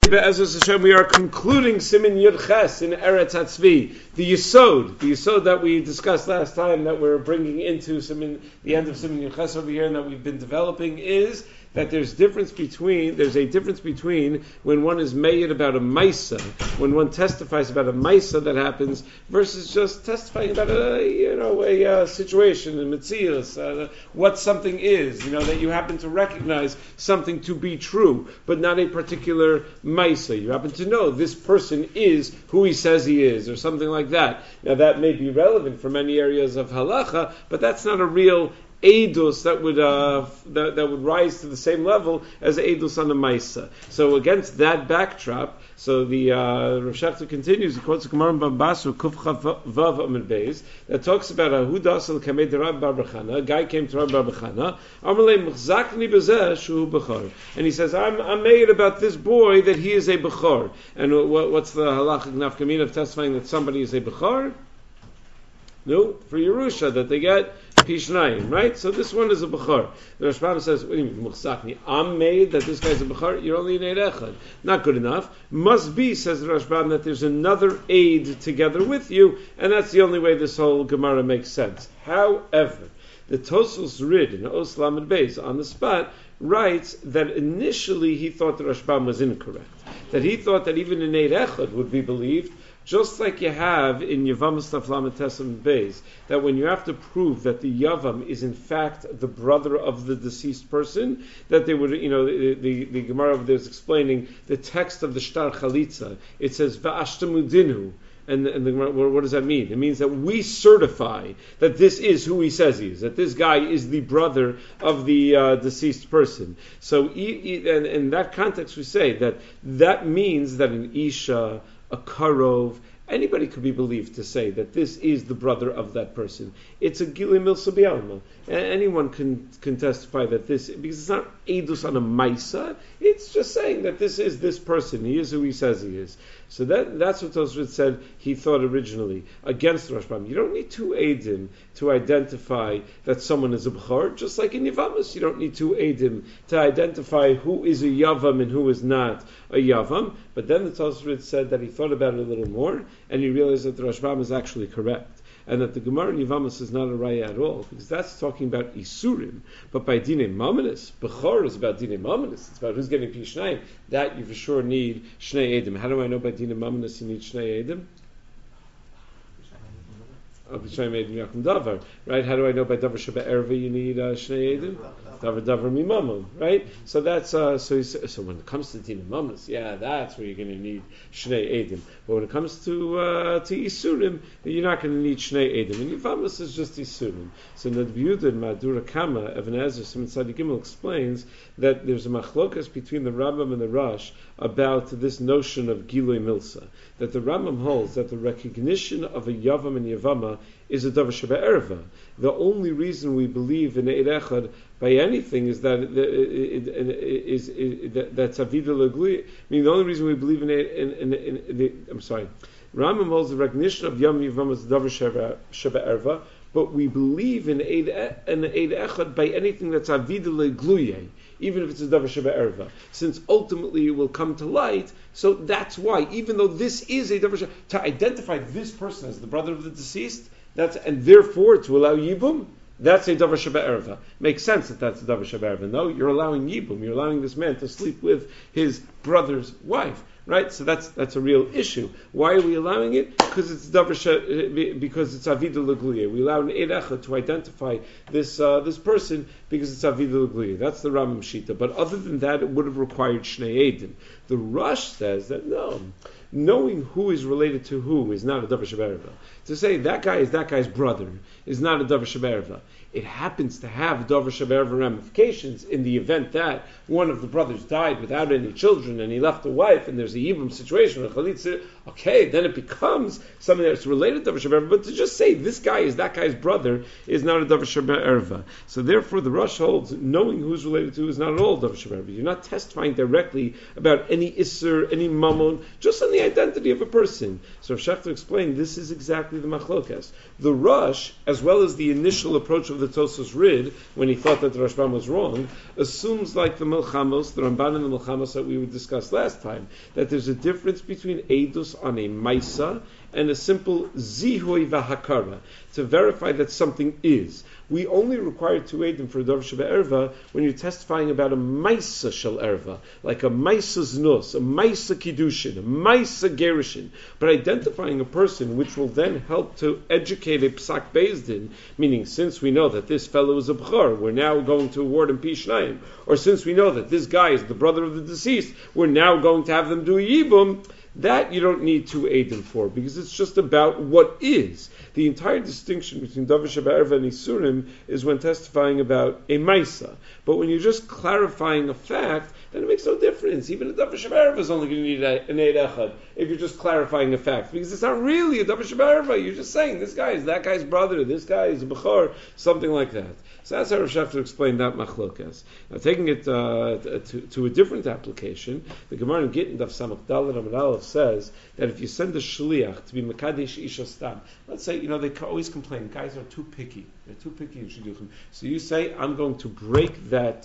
Be'ezus Hashem, we are concluding Siman Yud Ches in Eretz Hatzvi, the Yisod that we discussed last time, that we're bringing into the end of Siman Yud Ches over here, and that we've been developing, is that there's a difference between when one is made about a Maisa, when one testifies about a Maisa that happens, versus just testifying about a situation in Metzius, what something is, that you happen to recognize something to be true, but not a particular Maisa. You happen to know this person is who he says he is, or something like that. Now that may be relevant for many areas of halacha, but that's not a real Eidus that would rise to the same level as Eidus on the Maisa. So against that backdrop, so the Rav Shechter continues. He quotes Gemara Bambasu Kuf Vav Amid Beis that talks about a Hudasel Kamed Rab Bar Bechana. A guy came to Rab Bar Bechana. Amalei Mchzakni Bezeh Shu Bechor, and he says, I'm made about this boy that he is a Bechor. And what's the halachic nafkamin of testifying that somebody is a Bechor? No, for Yerusha, that they get Pishnayim, right? So this one is a Bechor. The Rashbam says, what do you mean, Muchzakni? I'm made that this guy's a Bechor? You're only an Eid Echad. Not good enough. Must be, says the Rashbam, that there's another Eid together with you, and that's the only way this whole Gemara makes sense. However, the Tosfos Rid in Os Lamed Beis on the spot writes that initially he thought the Rashbam was incorrect. That he thought that even an Eid Echad would be believed, just like you have in Yavamas Taflam Tesam Beis, that when you have to prove that the Yavam is in fact the brother of the deceased person, that they would, the Gemara over there is explaining the text of the Shtar Chalitza. It says Va'ashtamudinu. And the Gemara, what does that mean? It means that we certify that this is who he says he is, that this guy is the brother of the deceased person. So in that context we say that means that an Isha, a Karov, anybody could be believed to say that this is the brother of that person. It's a Gilui Milsa B'Alma. Anyone can testify that this, because it's not Eidus on a Maisa, it's just saying that this is this person, he is who he says he is. So that's what Tosfos said he thought originally, against the Rashbam. You don't need two Eidim to identify that someone is a Bechor, just like in Yavamas, you don't need two Eidim to identify who is a Yavam and who is not a Yavam. But then the Tosfos said that he thought about it a little more, and he realized that the Rashbam is actually correct, and that the Gemara in Yavamas is not a raya at all, because that's talking about Isurim. But by Dinei Mamanis, Bechor is about Dinei Mamanis. It's about who's getting Pishnayim. That you for sure need Shnei Edim. How do I know by Dinei Mamanis you need Shnei Edim? Right? How do I know by Davar Sheba Erva you need Shnei Edim? Davar Mimamon, right? So that's so when it comes to Dinei Mamanis, that's where you're going to need Shnei Edim. But when it comes to Isurim, you're not going to need Shnei Edim. And Yavamas is just Isurim. So Nadviuda and Madura Kama, Even Ezer Siman Tzadi Gimel explains that there's a machlokas between the Rambam and the Rosh about this notion of Gilui Milsa. That the Rambam holds that the recognition of a Yavam and Yavama is a Davar Sheba Erva. The only reason we believe in Eid Echad by anything is that that's Avida Legli. I mean, the only reason we believe Rambam holds the recognition of Yom Yavam as Davar Sheba Erva, but we believe in Eid Echad by anything that's Avida Legluye, even if it's a Davar Sheba Erva, since ultimately it will come to light. So that's why, even though this is a Davar Sheba, to identify this person as the brother of the deceased, and therefore to allow Yibum, that's a Davar Sheba Erva. Makes sense that that's a Davar Sheba Erva. No, you're allowing Yibum, you're allowing this man to sleep with his brother's wife. Right, so that's a real issue. Why are we allowing it? Because it's because it's Avida L'Gluya. We allow an Eid Echad to identify this person because it's Avida L'Gluya. That's the Rambam Shita. But other than that, it would have required Shnei Eidim. The Rosh says that no, knowing who is related to who is not a Davar Sheba Erva. To say that guy is that guy's brother is not a Davar Sheba Erva. It happens to have Davar Sheba Erva ramifications in the event that one of the brothers died without any children and he left a wife and there's a Yibum situation, a Chalitza, okay, then it becomes something that's related to Davar Sheba Erva. But to just say this guy is that guy's brother is not a Davar Sheba Erva. So therefore the Rosh holds knowing who's related to is not at all Davar Sheba Erva. You're not testifying directly about any Isser, any Mammon, just on the identity of a person. So Rav Shechter explained this is exactly the machlokas. The Rosh, as well as the initial approach of the Tosfos Rid, when he thought that the Rashbam was wrong, assumes like the Milchamos, the Ramban and the Milchamos that we discussed last time, that there's a difference between Eidus on a Maisa and a simple Zihui V'Hakara, to verify that something is. We only require 2 Eidim for a Davar Shebe'erva when you're testifying about a Maisa Shel Erva, like a Maisa Znus, a Maisa Kiddushin, a Maisa Gerushin. But identifying a person which will then help to educate a Psak Beis Din, meaning since we know that this fellow is a Bchor, we're now going to award him Pi Shnayim. Or since we know that this guy is the brother of the deceased, we're now going to have them do a Yibum. That you don't need 2 Eidim for, because it's just about what is. The entire distinction between Davar Shebe'erva and Isurim is when testifying about a Maisa. But when you're just clarifying a fact, then it makes no difference. Even a Davar Shebe'erva is only going to need an Eid Echad if you're just clarifying a fact, because it's not really a Davar Shebe'erva. You're just saying this guy is that guy's brother, this guy is a Bechor, something like that. So that's how Rav Shafter explained that machlokas. Now, taking it to a different application, the Gemara in Gittin Daf Samach Daled Amud Aleph says that if you send a shliach to be mekadesh isha stam, let's say they always complain guys are too picky. They're too picky in shidduchim. So you say I'm going to break that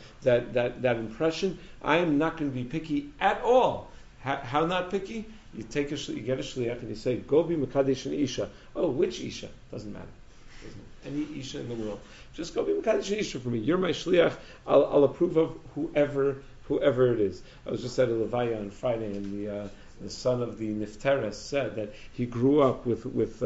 impression. I am not going to be picky at all. How not picky? You get a shliach and you say go be mekadesh an isha. Oh, which isha? Doesn't matter. Any isha in the world. Just go be Mekadesh Isha for me. You're my shliach. I'll approve of whoever it is. I was just at a Levaya on Friday, and the son of the Nifteres said that he grew up with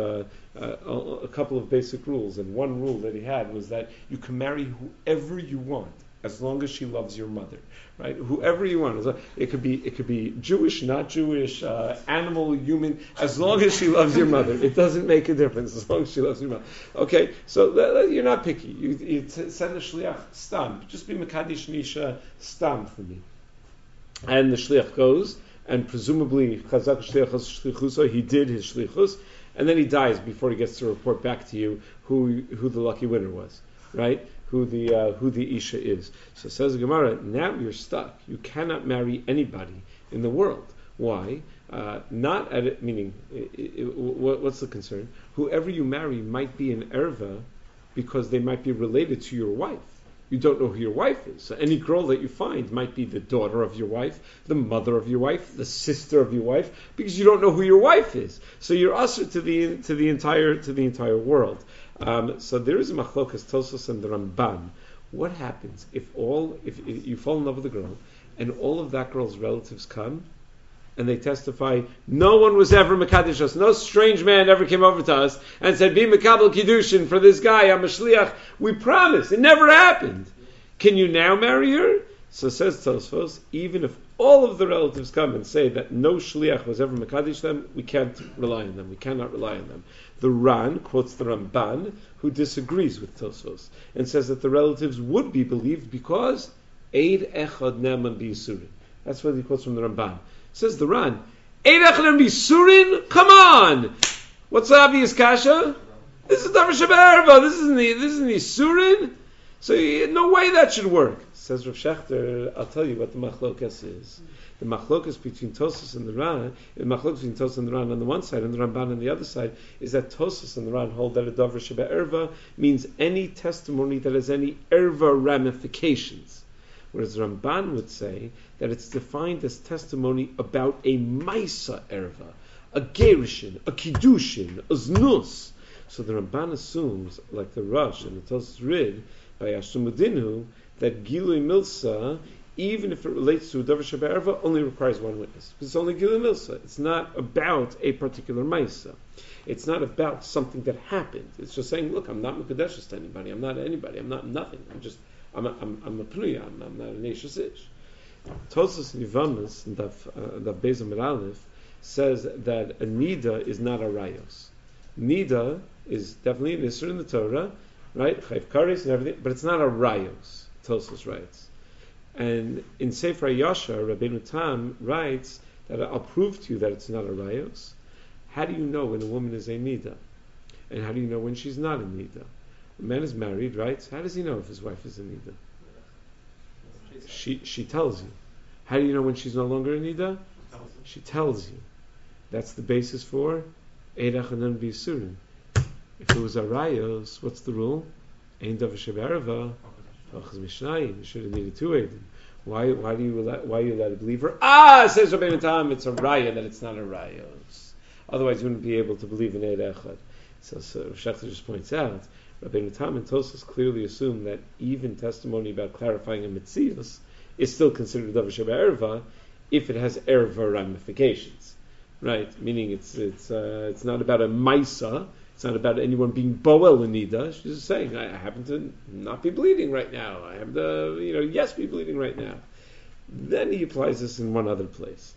a couple of basic rules, and one rule that he had was that you can marry whoever you want as long as she loves your mother. Right? Whoever you want. It could be Jewish, not Jewish, animal, human, as long as she loves your mother. It doesn't make a difference as long as she loves your mother. Okay, so you're not picky. You send a shliach stam. Just be Mekadesh Nisha stam for me. And the shliach goes, and presumably Chazak shlichus, he did his shlichus, and then he dies before he gets to report back to you who the lucky winner was. Right? Who the Isha is. So says the Gemara, now you're stuck. You cannot marry anybody in the world. Why? Not at it, meaning, what's the concern? Whoever you marry might be an erva because they might be related to your wife. You don't know who your wife is. So any girl that you find might be the daughter of your wife, the mother of your wife, the sister of your wife, because you don't know who your wife is. So you're usher to the entire world. So there is a machlokas Tosfos and the Ramban. What happens if you fall in love with a girl and all of that girl's relatives come and they testify, no one was ever mekadesh us, no strange man ever came over to us and said, be mekabel kiddushin for this guy, I'm a shliach. We promise, it never happened. Can you now marry her? So says Tosfos, even if all of the relatives come and say that no shliach was ever mekadesh them, we can't rely on them. We cannot rely on them. The Ran quotes the Ramban, who disagrees with Tosfos, and says that the relatives would be believed because Eid Echad Neman B'Yisurin. That's what he quotes from the Ramban. Says the Ran, Eid Echad Neman B'Yisurin? Come on! What's the obvious kasha? This is Davar Shebe'erva. This isn't the Yisurin. So no way that should work. Says Rav Shechter, I'll tell you what the machlokas is. The machlokas between Tosfos and the Ran, on the one side and the Ramban on the other side, is that Tosfos and the Ran hold that a Davar Shebe'erva means any testimony that has any erva ramifications. Whereas the Ramban would say that it's defined as testimony about a Maisa erva, a Gerushin, a Kiddushin, a Znus. So the Ramban assumes, like the Rosh and the Tosfos Rid, by Ashtumudinu, that Gilui Milsa, even if it relates to a Davar Shebe'erva, only requires one witness. Because it's only Gilui Milsa. It's not about a particular Maisa. It's not about something that happened. It's just saying, look, I'm not Mekadesh to anybody. I'm not anybody. I'm not nothing. I'm a Pnuya. I'm not an Eish Ish. Tosfos Nivamas, in the Beis Amud Aleph, says that a Nida is not a Rayos. Nida is definitely an Isser in the Torah, right? Chayv Kares and everything, but it's not a Rayos, Tosfos writes. And in Sefer Yashar, Rabbeinu Tam writes that I'll prove to you that it's not a Rayos. How do you know when a woman is a Nida? And how do you know when she's not a Nida? A man is married, right? How does he know if his wife is a Nida? She tells you. How do you know when she's no longer a Nida? She tells you. That's the basis for Eid Echad Neman B'Yisurin. If it was a Rayos, what's the rule? Ein davar shebe'erva, achas mishnayim. You should have needed two eidim. Why are you allowed to believe her? Says Rabbeinu Tam, it's a raya that it's not a raya. Otherwise, you wouldn't be able to believe in Eid Echad. So Shechter just points out, Rabbeinu Tam and Tosfos clearly assume that even testimony about clarifying a mitzias is still considered davar shebe'erva if it has erva ramifications, right? Meaning it's not about a maisa. It's not about anyone being boel in nida. She's just saying, I happen to not be bleeding right now. I happen to, yes, be bleeding right now. Then he applies this in one other place.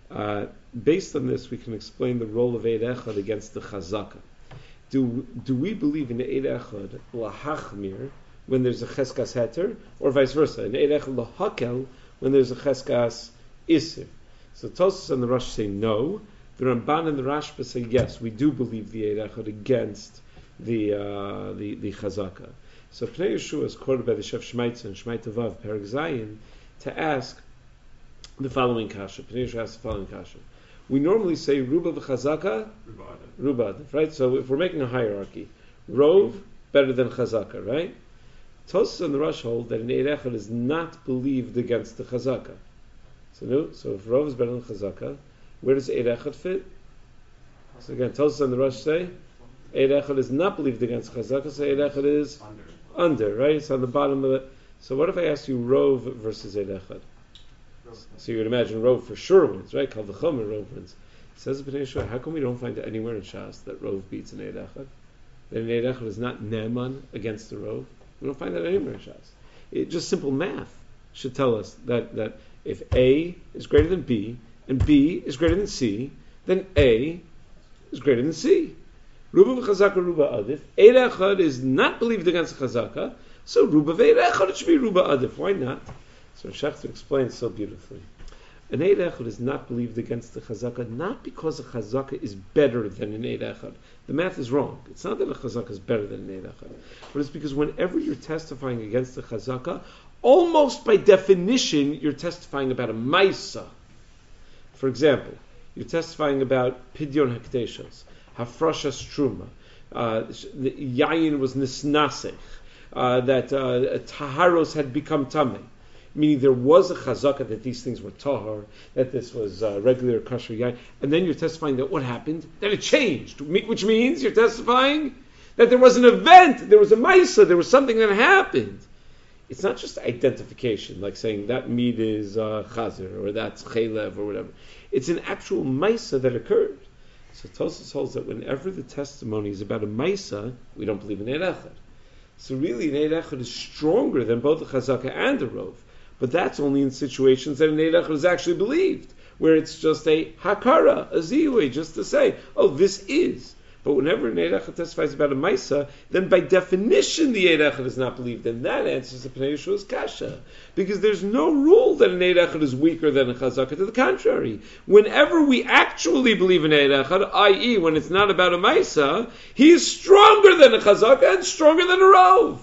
Based on this, we can explain the role of Eid Echad against the Chazaka. Do we believe in Eid Echad lahachmir when there's a cheskas heter, or vice versa? In Eid Echad lahakel when there's a cheskas isir. So Tosfos and the Rosh say no. The Ramban and the Rashba say yes. We do believe the Eid Echad against the Chazaka. So Pnei Yeshua is quoted by the Shef Shmaitza and Shmaita Vav Perek Zayin to ask the following kasha. Pnei Yeshua asks the following kasha. We normally say Ruba v'Chazaka, Ruba, right? So if we're making a hierarchy, Rov better than Chazaka, right? Tosfos and the Rosh hold that an Eid Echad is not believed against the Chazaka. So if Rov is better than Chazaka, where does Eid Echad fit? So again, Tosfos and the Rosh say Eid Echad is not believed against Chazaka, so Eid Echad is under, right? It's on the bottom of it. So what if I ask you Rov versus Eid Echad? So you would imagine Rov for sure wins, right? Called the Chomer, Rov wins. Says the Bnei Yeshua, how come we don't find it anywhere in Shas that Rov beats an Eid Echad? That an Eid Echad is not Ne'eman against the Rov? We don't find that anywhere in Shas. Just simple math should tell us that if A is greater than B, and B is greater than C, then A is greater than C. Ruba v'chazaka, Ruba adif. Eid Echad is not believed against Chazaka, so Ruba v'Eid Echad, it should be Ruba adif. Why not? So Shechter explains so beautifully. An Eid Echad is not believed against the Chazaka, not because a Chazaka is better than an Eid Echad. The math is wrong. It's not that a Chazaka is better than an Eid Echad, but it's because whenever you're testifying against the Chazaka, almost by definition, you're testifying about a Maisa. For example, you're testifying about Pidyon Hakteshos, Hafrashas Truma, the Yayin was Nisnasech, that Taharos had become Tameh. Meaning there was a chazaka that these things were tahar, that this was regular kosher yain, and then you're testifying that what happened? That it changed, which means you're testifying that there was an event, there was a maisa, there was something that happened. It's not just identification, like saying that meat is chazer, or that's chaylev, or whatever. It's an actual maisa that occurred. So Tosfos holds that whenever the testimony is about a maisa, we don't believe in Eid Echad. So really, an Eid Echad is stronger than both the chazaka and the rov. But that's only in situations that an Eid Echad is actually believed, where it's just a hakara, a ziui, just to say, oh, this is. But whenever an Eid Echad testifies about a maisa, then by definition the Eid Echad is not believed, and that answers the Pnei Yeshua's kasha. Because there's no rule that an Eid Echad is weaker than a chazaka. To the contrary, whenever we actually believe in Eid Echad, i.e. when it's not about a maisa, he is stronger than a chazaka and stronger than a rov.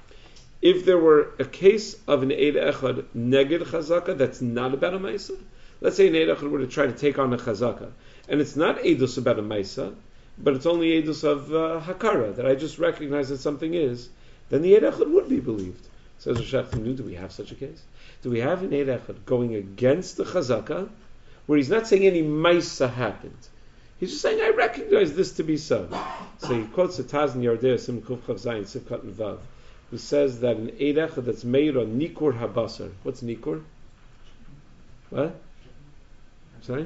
If there were a case of an Eid Echad neged chazaka that's not about a maisa, let's say an Eid Echad were to try to take on a chazaka, and it's not eidus about a maisa, but it's only eidus of hakara, that I just recognize that something is, then the Eid Echad would be believed. Says Rosh Hashanah, do we have such a case? Do we have an Eid Echad going against the chazaka, where he's not saying any maisa happened? He's just saying, I recognize this to be so. So he quotes the Taz in Yardei Sim Kuf Chav Zayin Sivkat and Vav, who says that an Eid Echad that's made on Nikur Habasar. What's Nikur? What? Sorry?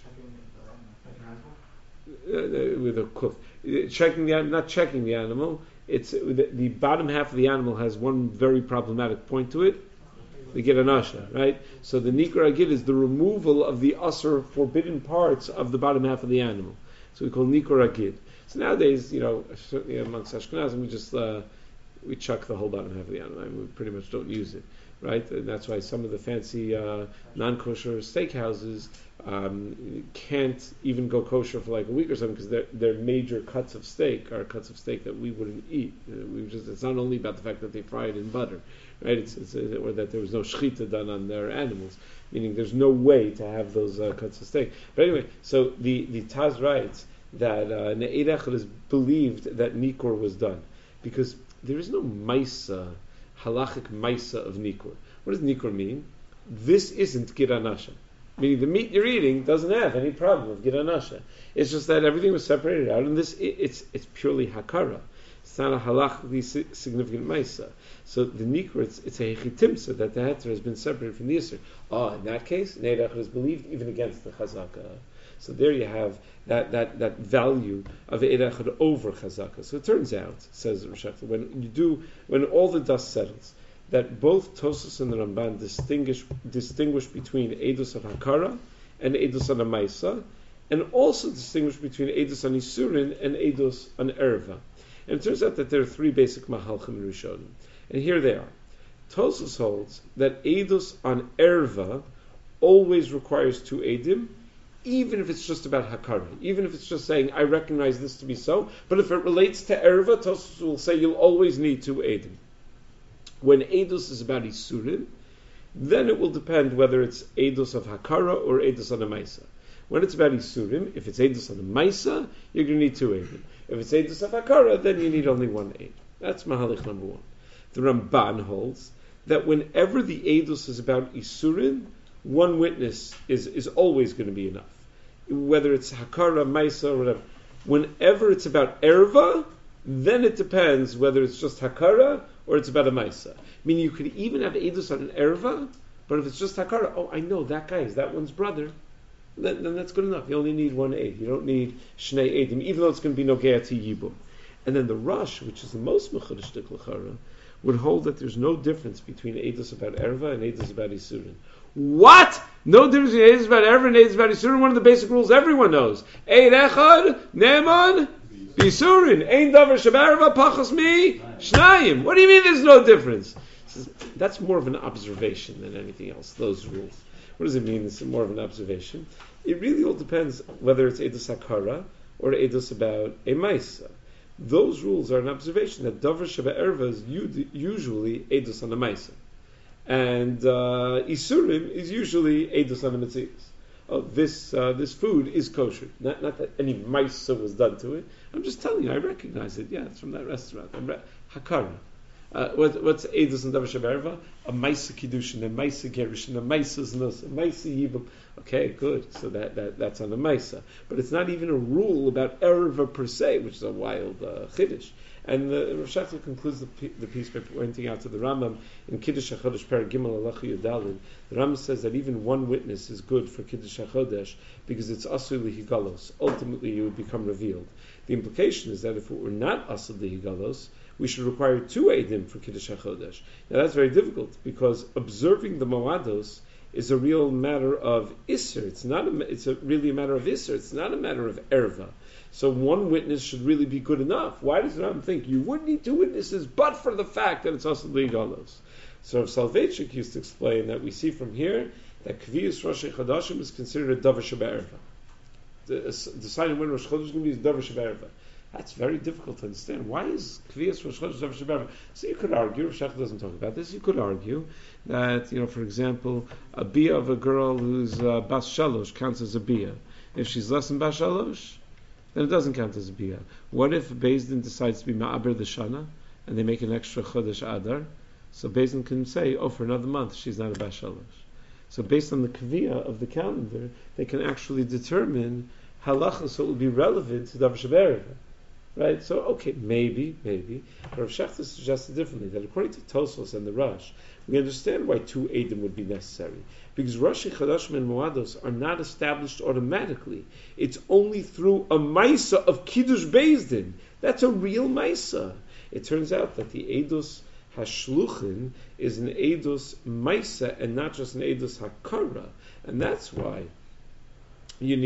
With a kuf. Checking the animal, not checking the animal. It's the bottom half of the animal has one very problematic point to it. They get an asha, right? So the Nikur Agid is the removal of the asr forbidden parts of the bottom half of the animal. So we call Nikur Agid. So nowadays, certainly amongst Ashkenazim, we just we chuck the whole bottom half of the animal. We pretty much don't use it, right? And that's why some of the fancy non-kosher steakhouses can't even go kosher for like a week or something, because their major cuts of steak are cuts of steak that we wouldn't eat. It's not only about the fact that they fry it in butter, right? Or that there was no shechita done on their animals, meaning there's no way to have those cuts of steak. But anyway, so the Taz writes that an Eid Echad is believed that Nikur was done, because there is no maisa, halachic maisa of nikur. What does nikur mean? This isn't giranasha. Meaning the meat you're eating doesn't have any problem of giranasha. It's just that everything was separated out, and it's purely hakara. It's not a halachically significant maisa. So the nikur, it's a hechitimsa that the heter has been separated from the yisr. In that case, neirach is believed even against the chazaka. So there you have that value of eirach over chazaka. So it turns out, says Rosh Hashanah, when all the dust settles, that both Tosfos and the Ramban distinguish between edus on hakara and edus on maisa, and also distinguish between edus on isurin and edus on erva. And it turns out that there are three basic mahalchim in Rishonim, and here they are. Tosfos holds that edus on erva always requires two edim, even if it's just about hakara, even if it's just saying I recognize this to be so. But if it relates to erva, Tosfos will say you'll always need two edim. When edus is about isurin, then it will depend whether it's edus of hakara or edus on a maisa. When it's about isurim, if it's edus on a maisa, you're going to need two edim. If it's edus of hakara, then you need only one ed. That's mahalich number one. The Ramban holds that whenever the edus is about isurin, one witness is always going to be enough. Whether it's hakara, maisa, or whatever. Whenever it's about erva, then it depends whether it's just hakara or it's about a maisa. Meaning you could even have edus on an erva, but if it's just hakara, I know that guy is that one's brother, then that's good enough. You only need one ed. You don't need shnei edim, even though it's going to be nogea to yibum. And then the Rosh, which is the most mechudesh l'chara, would hold that there's no difference between edus about erva and edus about isurin. What? No difference between edus about erva and edus about isurin? One of the basic rules everyone knows. Eid echad ne'eman bisurin. Ein davar shebarva pachas mi shnayim. What do you mean there's no difference? That's more of an observation than anything else, those rules. What does it mean? It's more of an observation. It really all depends whether it's edus hakara or edus about a maisa. Those rules are an observation that davar sheba erva is usually edus on a maisa, and isurim is usually edus on a mitzias. This food is kosher. Not that any maisa was done to it. I'm just telling you, I recognize it. Yeah, it's from that restaurant. Hakara. What's edus and davar sheba erva? A maisa kiddushin, a maisa gerushin, a maisa znos, a maisa yibum. Okay, good. So that's on the maisa, but it's not even a rule about erva per se, which is a wild chiddush. And Rosh Hashanah concludes the piece by pointing out to the Rambam in Kiddush HaChodesh Perek Gimel Halacha Yudalin. The Rambam says that even one witness is good for Kiddush HaChodesh because it's asur lihigalos. Ultimately, you would become revealed. The implication is that if it were not asur lihigalos, we should require two edim for Kiddush HaChodesh. Now that's very difficult because observing the moados is a real matter of isser. It's really a matter of isser. It's not a matter of erva. So one witness should really be good enough. Why does Rambam think you would need two witnesses, but for the fact that it's also ligalos? So Soloveitchik used to explain that we see from here that Kviyas Rosh Chodashim is considered a davar sheba erva. Deciding when Rosh Chodesh is going to be is davar sheba erva. That's very difficult to understand. Why is Kviyas Rosh Chodesh davar sheba erva? So you could argue, Rosh Hashanah doesn't talk about this, you could argue that, for example, a bia of a girl who's bas shalosh counts as a bia. If she's less than bas shalosh, then it doesn't count as a bia. What if Beis Din decides to be ma'aber the shana, and they make an extra chodesh adar? So Beis Din can say, for another month she's not a bas shalosh. So based on the kaviyah of the calendar, they can actually determine halacha, so it will be relevant to davar sheba erva. Right? So, okay, maybe. But Rav Shechter suggested differently, that according to Tosfos and the Rosh, we understand why two edim would be necessary. Because Rosh Chodashim and Moados are not established automatically. It's only through a maisa of Kiddush Beis Din. That's a real maisa. It turns out that the Eidos Hashluchin is an Eidos maisa and not just an Eidos Hakara. And that's why you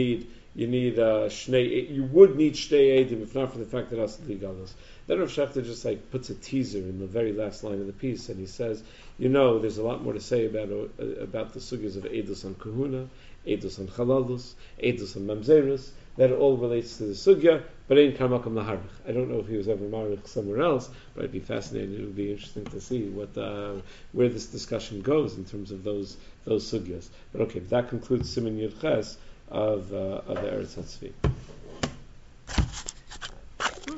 would need shnei edim if not for the fact that asad ligalos. Then Rav Shechter just puts a teaser in the very last line of the piece, and he says, there's a lot more to say about the sugyas of edus on kahuna, edus on chalalus, edus on mamzerus. That all relates to the sugya, but ain't kamakam laharich. I don't know if he was ever marich somewhere else, but I'd be fascinated. It would be interesting to see where this discussion goes in terms of those sugyas. But okay, that concludes Siman Yud Ches of the Eretz HaTzvi.